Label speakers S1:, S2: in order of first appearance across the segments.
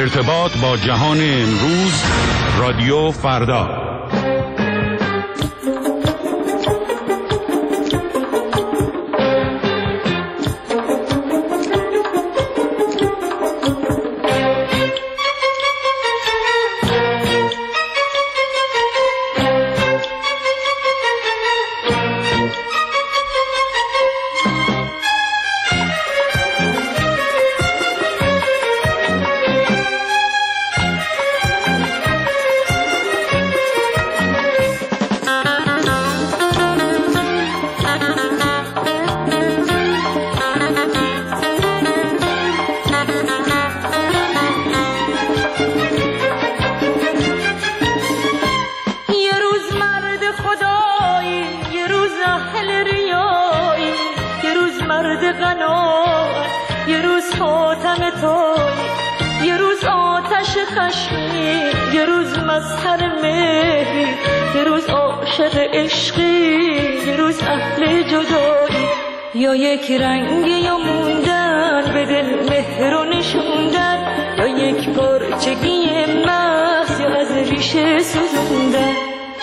S1: ارتباط با جهان امروز، رادیو فردا.
S2: یا یک رنگ یا موندن به دل مهر و نشوندن، یا یک پرچگی محض یا از ریشه سوزوندن.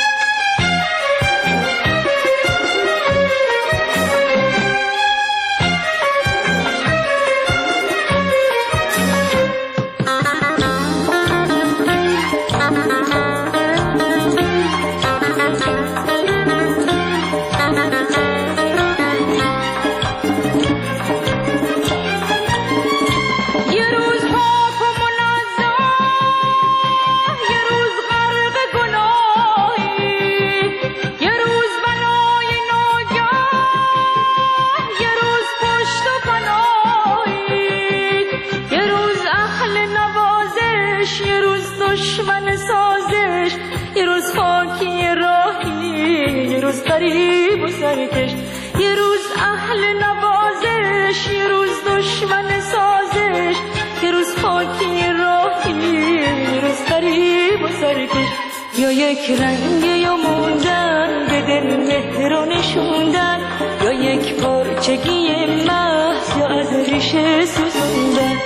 S2: یه روز اهل نوازش، یه روز دشمن سازش، یه روز خاکی راهی، یه روز غریب و سرکش. یا یک رنگ یا موندن به دل مهر و نشوندن، یا یک پرچگی محض یا از ریشه سوزوندن.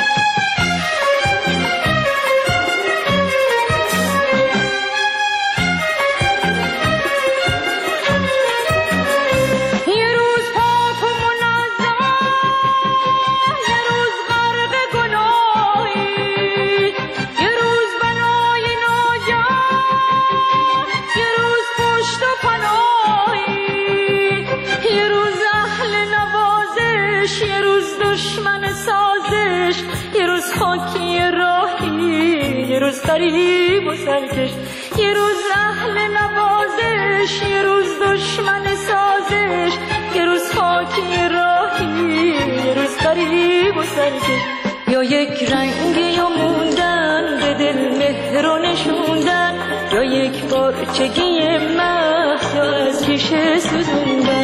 S2: غریب و سرکش، یه روز اهل نوازش، یه روز دشمن سازش، یه روز خاکی راهی، یه روز غریب و سرکش. یا یک رنگ یا موندن به دل مهر و نشوندن، یا یک پرچگی محض یا از ریشه سوزوندن.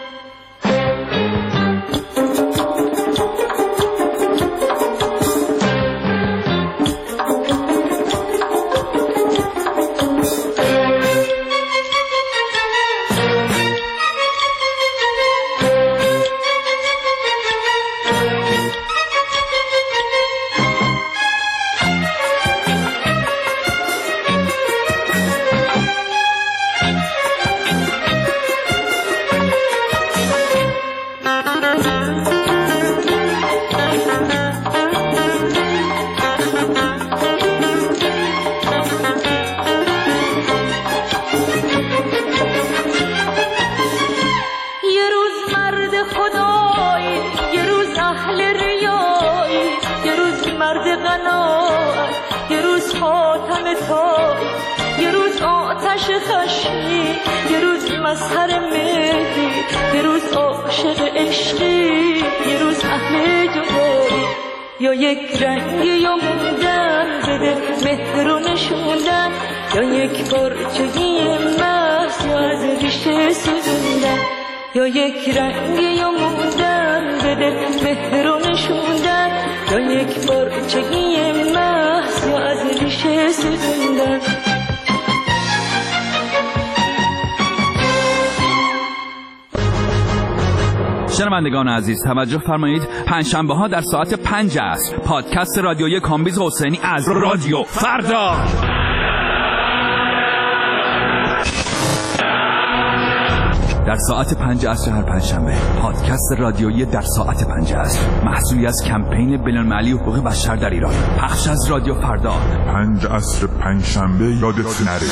S2: یا یک رنگ یا موندن به دل مهر و نشوندن، یا یک پرچگی محض یا از ریشه سوزوندن. یا یک رنگ یا موندن به دل مهر و نشوندن، یا یک پرچگی محض یا از ریشه سوزوندن.
S3: شنوندگان عزیز توجه فرمایید، پنجشنبه ها در ساعت 5 عصر پادکست رادیویی کامبیز حسینی از رادیو فردا در ساعت 5 عصر هر پنجشنبه. پادکست رادیویی در ساعت 5 عصر محصولی از کمپین بین‌المللی حقوق بشر در ایران، پخش از رادیو فردا.
S4: 5 عصر پنجشنبه یادت نره.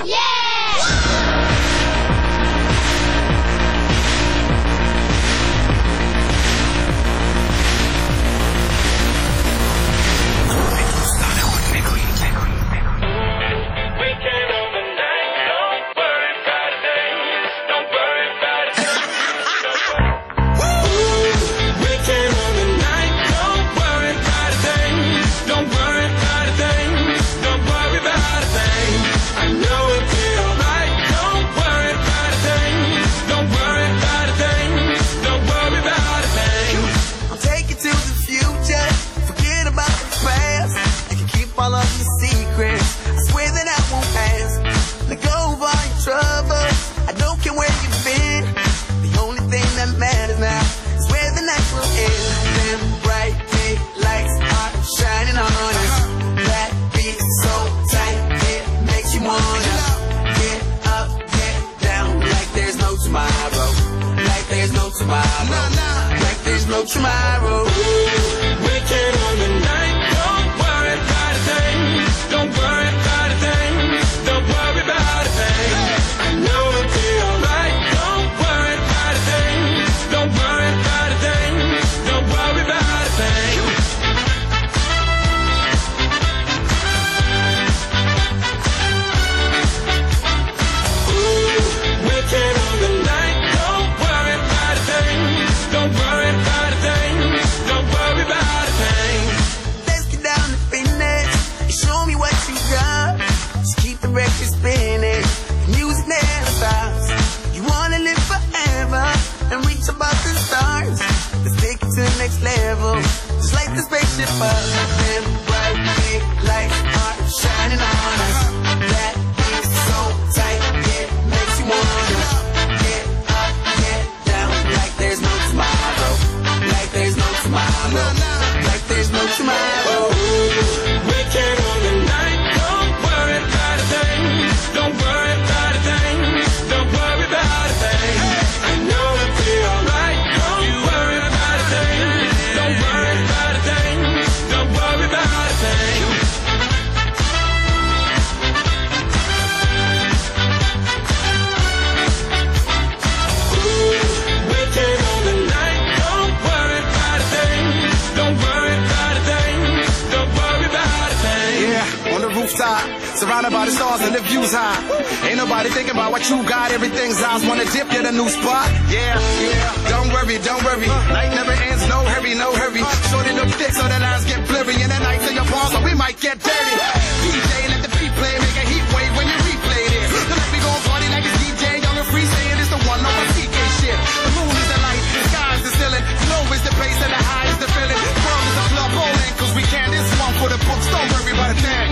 S5: Surrounded by the stars and the views high. Ain't nobody thinking about what you got. Everything's eyes wanna dip, get a new spot. Yeah, don't worry. Night never ends, no hurry. Shorty look thick so the lines get blurry. In the night till your balls, so we might get dirty. DJ, let the beat play, make a heat wave when you replay this. The night we gon' party like it's DJ, young and free, saying it's the one over CK shit. The moon is the light, the sky is the ceiling. Low is the bass and the high is the feeling. The world is a club bowling, cause we can this one for the books. Don't worry about a thing.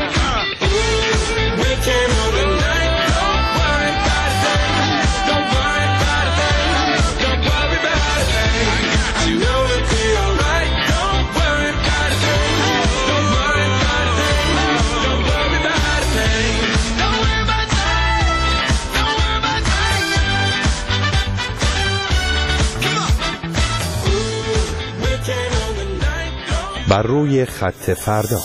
S5: We came on the night, don't worry about a thing. Don't worry about a thing. Don't worry about a thing. I know it'll be alright. Don't worry about a thing. Don't worry about a thing. Don't worry about a thing. Don't worry about a thing. Don't worry about a thing. Come on. We came on the night, don't.
S1: بر روی خط فردا.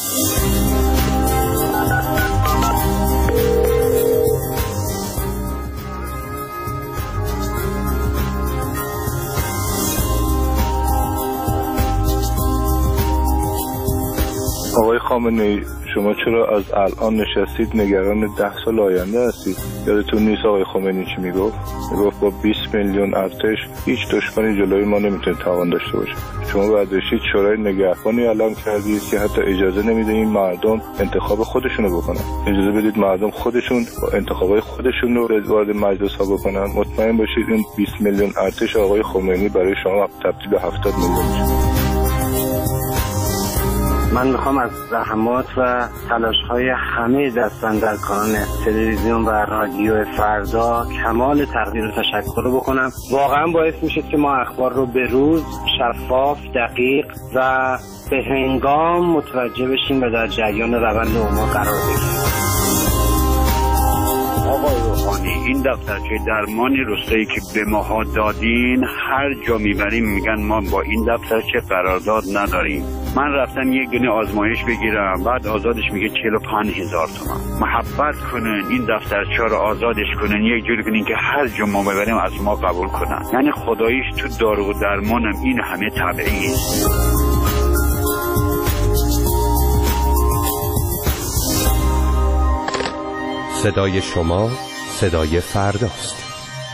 S6: آقای خامنه‌ای، شما چرا از الان نشستید نگران 10 سال آینده هستید؟ یادتون نیست آقای خمینی چی میگفت با 20 میلیون ارتش هیچ دشمنی جلوی ما نمیتونه توان داشته باشه. شما برداشتید شورای نگهبانی اعلام کردید که حتی اجازه نمیده این مردم انتخاب خودشونو بکنن. اجازه بدید مردم خودشون با انتخابای خودشون رو وارد مجلس ها بکنن. مطمئن باشید این 20 میلیون ارتش آقای خمینی برای شما تبدیل به 70 میلیون میشه.
S7: من میخوام از زحمات و تلاش‌های همه دستاندرکاران تلویزیون و رادیو فردا کمال تقدیر و تشکر بکنم. واقعا باعث میشه که ما اخبار رو به روز، شفاف، دقیق و به هنگام متوجه بشیم و در جریان روند امور قرار بگیریم.
S8: آقای روحانی، این دفترچه درمان روستایی که به ماها دادین هر جا میبریم میگن ما با این دفترچه قرارداد نداریم. من رفتم یک دونه آزمایش بگیرم، بعد آزادش میگه 45,000 تومان. محبت کنن این دفترچه رو آزادش کنن، یک جوری کنین که هر جا ما ببریم از ما قبول کنن. یعنی خداییش تو دارو و درمانم این همه طبیعی است.
S9: صدای شما صدای فرداست.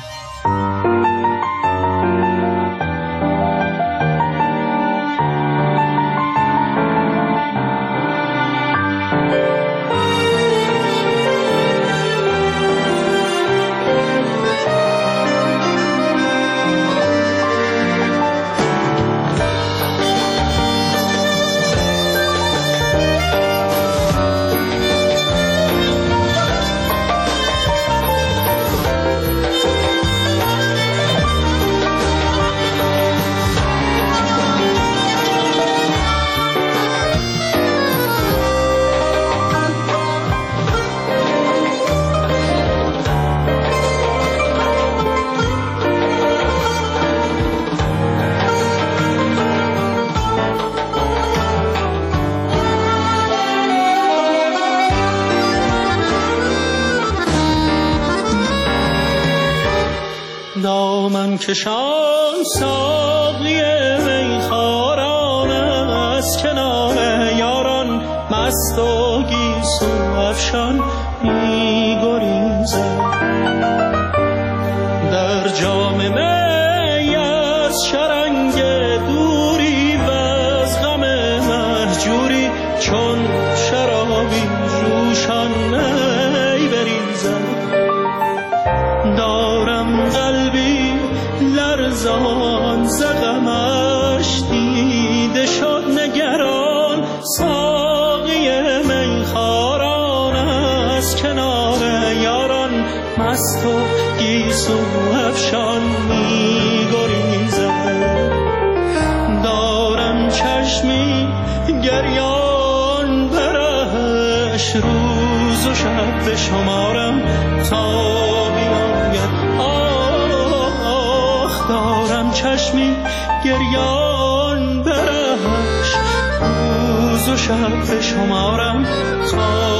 S10: دامن کشان ساقی میخواران از کنار یاران مست و گیسو افشان میگریزد در جام می از شرنگ دوری و از غم مهجوری چون شرابی جوشان می بریزد. دارم قلبی لرزان ز غمش دیده شد نگران ساقی میخواران از کنار یاران مست و گیسو افشان میگریزد. دارم چشمی گریان برش روز و شب به شمارم تا دارم چشمی گریان برش روز و شب به شمارم تا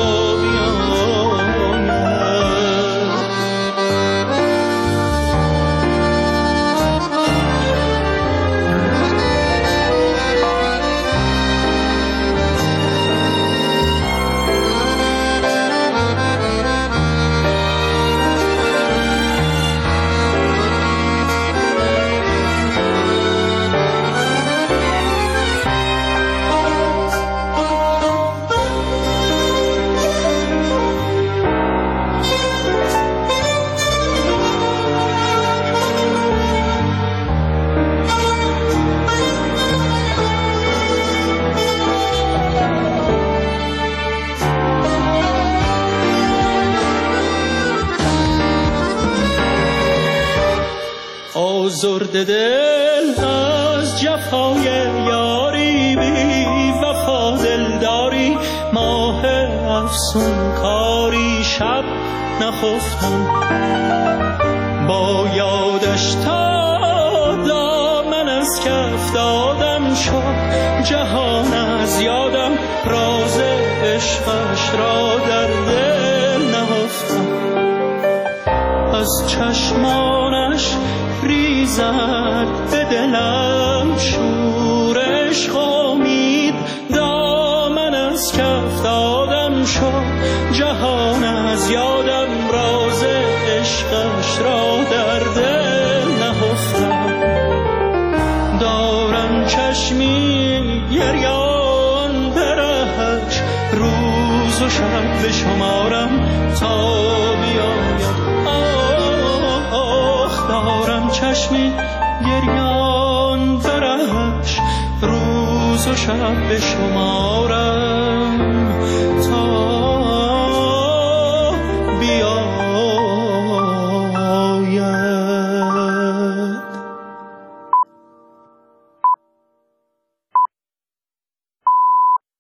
S10: آزرد دل از جفای یاری بی وفا دلداری ماه افسون کاری شب نخفتم با یادش تا دامن از کف دادم شد جهان از یادم راز عشقش را در دل نهفتم. از چشمانش ریزد به دلم شور عشق امید دامن از کف دادم شد جهان از یادم راز عشقش را در دل نهفتم. دارم چشمی گریان برهش روز و شب به شمارم تا بیاید. دارم چشمی گریان برهش روز و شب به شما